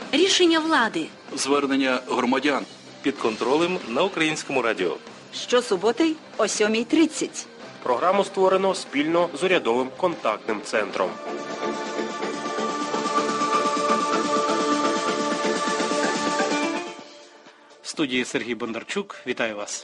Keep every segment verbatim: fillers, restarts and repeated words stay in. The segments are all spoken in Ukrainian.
Рішення влади. Звернення громадян. Під контролем на Українському радіо. Щосуботи о сьомій тридцять. Програму створено спільно з урядовим контактним центром. В студії Сергій Бондарчук. Вітаю вас.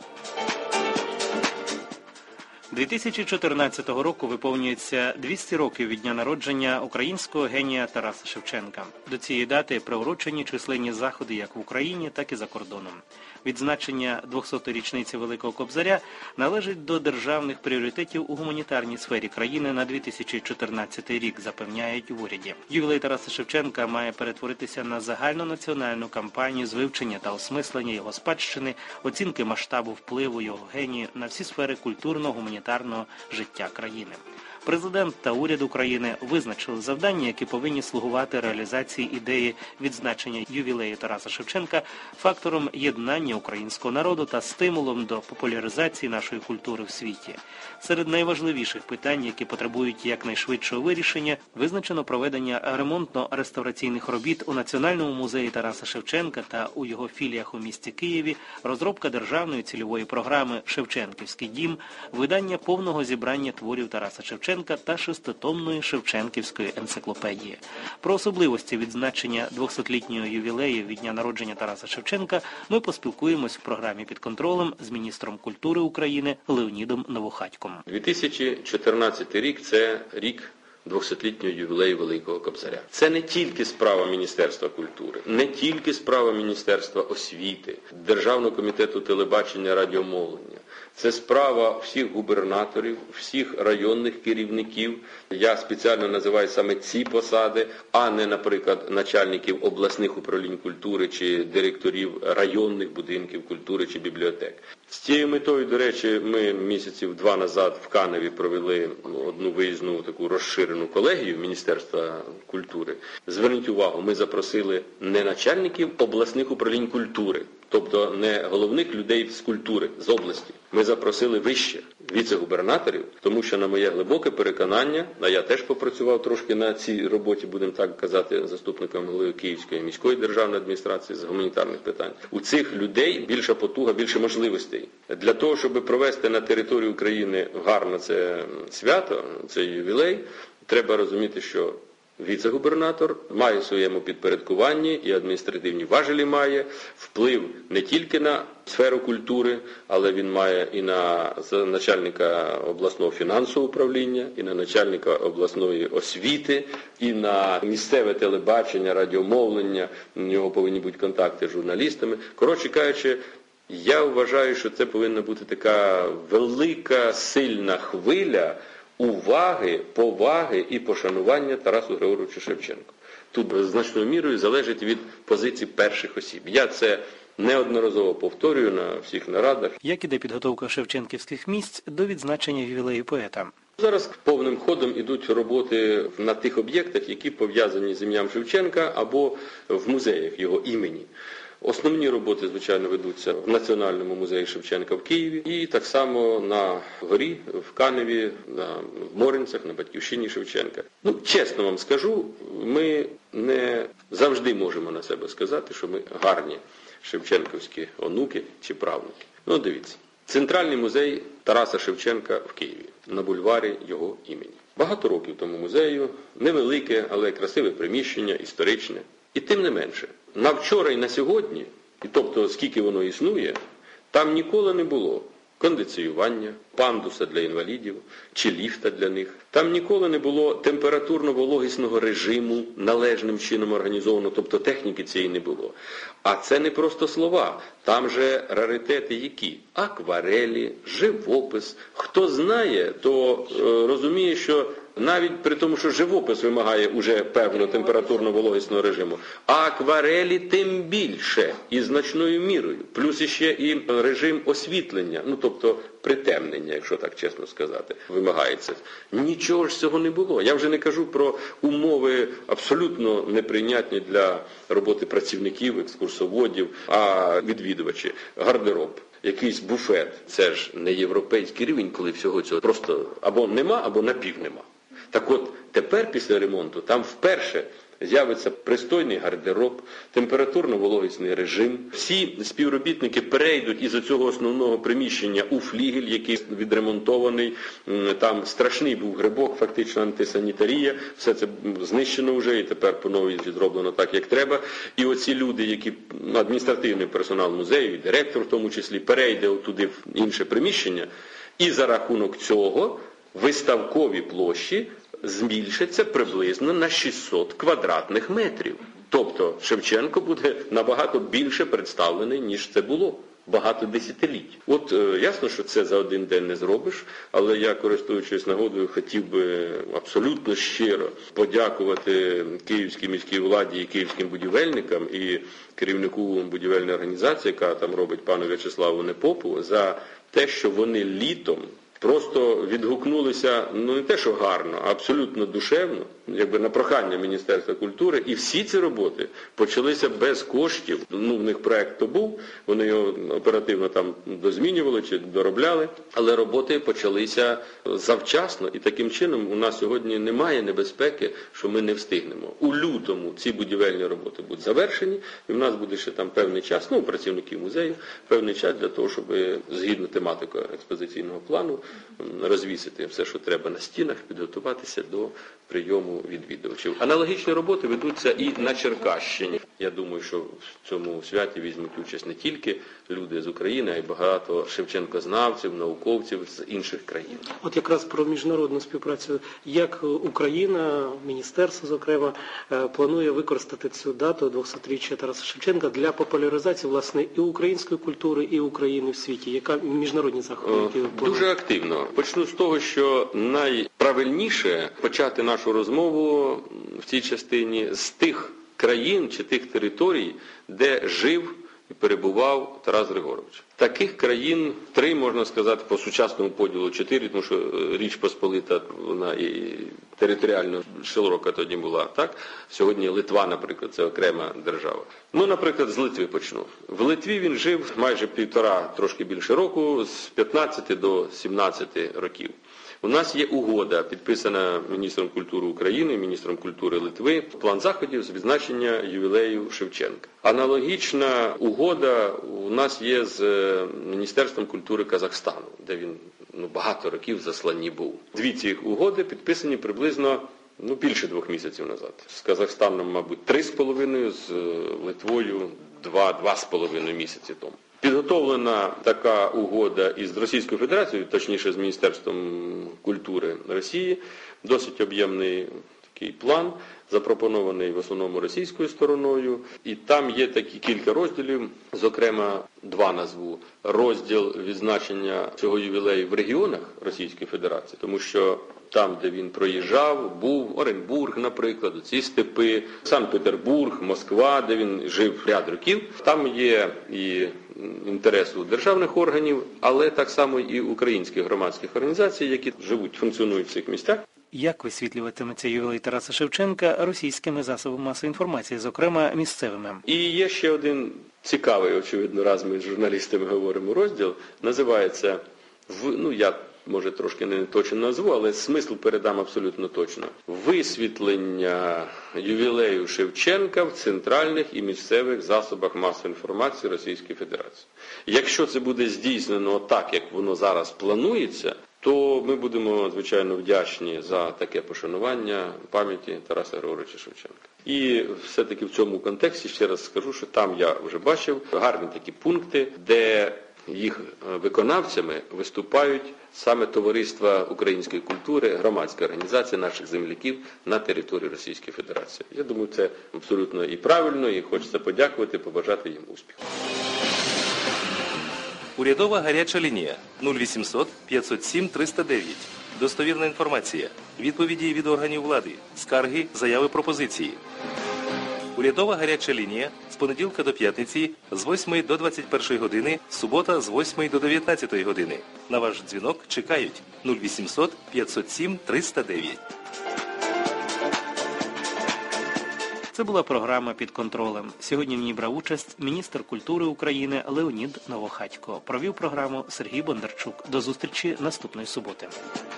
дві тисячі чотирнадцятого року виповнюється двісті років від дня народження українського генія Тараса Шевченка. До цієї дати приурочені численні заходи як в Україні, так і за кордоном. Відзначення двохсотої річниці Великого Кобзаря належить до державних пріоритетів у гуманітарній сфері країни на дві тисячі чотирнадцятий рік, запевняють в уряді. Ювілей Тараса Шевченка має перетворитися на загальнонаціональну кампанію з вивчення та осмислення його спадщини, оцінки масштабу впливу його генію на всі сфери культурного, гуманітарного життя країни. Президент та уряд України визначили завдання, які повинні слугувати реалізації ідеї відзначення ювілею Тараса Шевченка фактором єднання українського народу та стимулом до популяризації нашої культури в світі. Серед найважливіших питань, які потребують якнайшвидшого вирішення, визначено проведення ремонтно-реставраційних робіт у Національному музеї Тараса Шевченка та у його філіях у місті Києві, розробка державної цільової програми «Шевченківський дім», видання повного зібрання творів Тараса Шевченка та шеститомної Шевченківської енциклопедії. Про особливості відзначення двохсотлітнього ювілею від дня народження Тараса Шевченка ми поспілкуємось в програмі «Під контролем» з міністром культури України Леонідом Новохатьком. дві тисячі чотирнадцятий рік – це рік двохсотлітнього ювілею Великого Кобзаря. Це не тільки справа Міністерства культури, не тільки справа Міністерства освіти, Державного комітету телебачення, радіомовлення. Це справа всіх губернаторів, всіх районних керівників. Я спеціально називаю саме ці посади, а не, наприклад, начальників обласних управлінь культури чи директорів районних будинків культури чи бібліотек. З цією метою, до речі, ми місяців два назад в Каневі провели одну виїзну таку розширену колегію Міністерства культури. Зверніть увагу, ми запросили не начальників обласних управлінь культури, тобто не головних людей з культури, з області. Ми запросили вище віце-губернаторів, тому що, на моє глибоке переконання, а я теж попрацював трошки на цій роботі, будемо так казати, заступником голови Київської міської державної адміністрації з гуманітарних питань. У цих людей більша потуга, більше можливостей. Для того, щоб провести на території України гарно це свято, цей ювілей, треба розуміти, що віце-губернатор має в своєму підпорядкуванні і адміністративні важелі має, вплив не тільки на сферу культури, але він має і на начальника обласного фінансового управління, і на начальника обласної освіти, і на місцеве телебачення, радіомовлення, у нього повинні бути контакти з журналістами. Коротше кажучи, я вважаю, що це повинна бути така велика, сильна хвиля уваги, поваги і пошанування Тарасу Григоровичу Шевченку. Тут значною мірою залежить від позицій перших осіб. Я це неодноразово повторюю на всіх нарадах. Як іде підготовка шевченківських місць до відзначення ювілею поета? Зараз повним ходом ідуть роботи на тих об'єктах, які пов'язані з ім'ям Шевченка або в музеях його імені. Основні роботи, звичайно, ведуться в Національному музеї Шевченка в Києві і так само на горі, в Каневі, на Моринцях, на Батьківщині Шевченка. Ну, чесно вам скажу, ми не завжди можемо на себе сказати, що ми гарні шевченківські онуки чи правнуки. Ну, дивіться. Центральний музей Тараса Шевченка в Києві, на бульварі його імені. Багато років тому музею, невелике, але красиве приміщення, історичне. І тим не менше, на вчора і на сьогодні, і тобто скільки воно існує, там ніколи не було кондиціювання, пандуса для інвалідів чи ліфта для них. Там ніколи не було температурно-вологісного режиму належним чином організовано, тобто техніки цієї не було. А це не просто слова, там же раритети які? Акварелі, живопис. Хто знає, то е, розуміє, що навіть при тому, що живопис вимагає уже певного температурно-вологісного режиму, а акварелі тим більше і значною мірою. Плюс іще і режим освітлення, ну тобто притемнення, якщо так чесно сказати, вимагається. Нічого ж цього не було. Я вже не кажу про умови абсолютно неприйнятні для роботи працівників, екскурсоводів, а відвідувачі. Гардероб, якийсь буфет. Це ж не європейський рівень, коли всього цього просто або нема, або напів нема. Так от, тепер після ремонту там вперше з'явиться пристойний гардероб, температурно-вологісний режим. Всі співробітники перейдуть із цього основного приміщення у флігель, який відремонтований. Там страшний був грибок, фактично антисанітарія. Все це знищено вже і тепер по-новій зроблено так, як треба. І оці люди, які адміністративний персонал музею, і директор в тому числі, перейде туди в інше приміщення. І за рахунок цього виставкові площі збільшиться приблизно на шістсот квадратних метрів. Тобто Шевченко буде набагато більше представлений, ніж це було багато десятиліть. От е, ясно, що це за один день не зробиш, але я, користуючись нагодою, хотів би абсолютно щиро подякувати Київській міській владі і київським будівельникам і керівнику будівельної організації, яка там робить, пану В'ячеславу Непопу, за те, що вони літом просто відгукнулися, ну не те, що гарно, а абсолютно душевно, якби на прохання Міністерства культури, і всі ці роботи почалися без коштів. Ну, в них проект то був, вони його оперативно там дозмінювали чи доробляли, але роботи почалися завчасно, і таким чином у нас сьогодні немає небезпеки, що ми не встигнемо. У лютому ці будівельні роботи будуть завершені, і в нас буде ще там певний час, ну, працівників музею, певний час для того, щоб згідно тематикою експозиційного плану розвісити все, що треба на стінах, підготуватися до прийому відвідувачів. Аналогічні роботи ведуться і на Черкащині. Я думаю, що в цьому святі візьмуть участь не тільки люди з України, а й багато шевченкознавців, науковців з інших країн. От якраз про міжнародну співпрацю. Як Україна, міністерство, зокрема, планує використати цю дату двохсотріччя Тараса Шевченка для популяризації, власне, і української культури, і України в світі? Яка міжнародні заходи? Які Дуже активно. Почну з того, що найправильніше почати нашу розмову в цій частині з тих країн чи тих територій, де жив і перебував Тарас Григорович. Таких країн три, можна сказати, по сучасному поділу чотири, тому що Річ Посполита, вона і територіально широка тоді була, так? Сьогодні Литва, наприклад, це окрема держава. Ну, наприклад, з Литви почну. В Литві він жив майже півтора, трошки більше року, з п'ятнадцяти до сімнадцяти років. У нас є угода, підписана міністром культури України, міністром культури Литви, план заходів з відзначення ювілею Шевченка. Аналогічна угода у нас є з Міністерством культури Казахстану, де він ну, багато років в засланні був. Дві ці угоди підписані приблизно ну, більше двох місяців назад. З Казахстаном, мабуть, три з половиною, з Литвою два, два з половиною місяці тому. Підготовлена така угода із Російською Федерацією, точніше з Міністерством культури Росії, досить об'ємний такий план, запропонований в основному російською стороною. І там є такі кілька розділів, зокрема два назву. Розділ відзначення цього ювілею в регіонах Російської Федерації, тому що там, де він проїжджав, був Оренбург, наприклад, ці степи, Санкт-Петербург, Москва, де він жив ряд років. Там є і інтерес у державних органів, але так само і українських громадських організацій, які живуть, функціонують в цих місцях. Як висвітлюватиметься ювілей Тараса Шевченка російськими засобами масової інформації, зокрема місцевими? І є ще один цікавий, очевидно, раз ми з журналістами говоримо розділ, називається, ну я може трошки не точно назву, але смисл передам абсолютно точно. Висвітлення ювілею Шевченка в центральних і місцевих засобах масової інформації Російської Федерації. Якщо це буде здійснено так, як воно зараз планується, то ми будемо, звичайно, вдячні за таке пошанування пам'яті Тараса Григоровича Шевченка. І все-таки в цьому контексті ще раз скажу, що там я вже бачив гарні такі пункти, де їх виконавцями виступають саме товариства української культури, громадська організація наших земляків на території Російської Федерації. Я думаю, це абсолютно і правильно, і хочеться подякувати, побажати їм успіху. Урядова гаряча лінія нуль вісімсот п'ятсот сім триста дев'ять. Достовірна інформація. Відповіді від органів влади. Скарги, заяви, пропозиції. Урядова гаряча лінія з понеділка до п'ятниці з восьмої до двадцять першої години, субота з восьмої до дев'ятнадцятої години. На ваш дзвінок чекають нуль вісімсот п'ятсот сім триста дев'ять. Це була програма «Під контролем». Сьогодні в ній брав участь міністр культури України Леонід Новохатько. Провів програму Сергій Бондарчук. До зустрічі наступної суботи.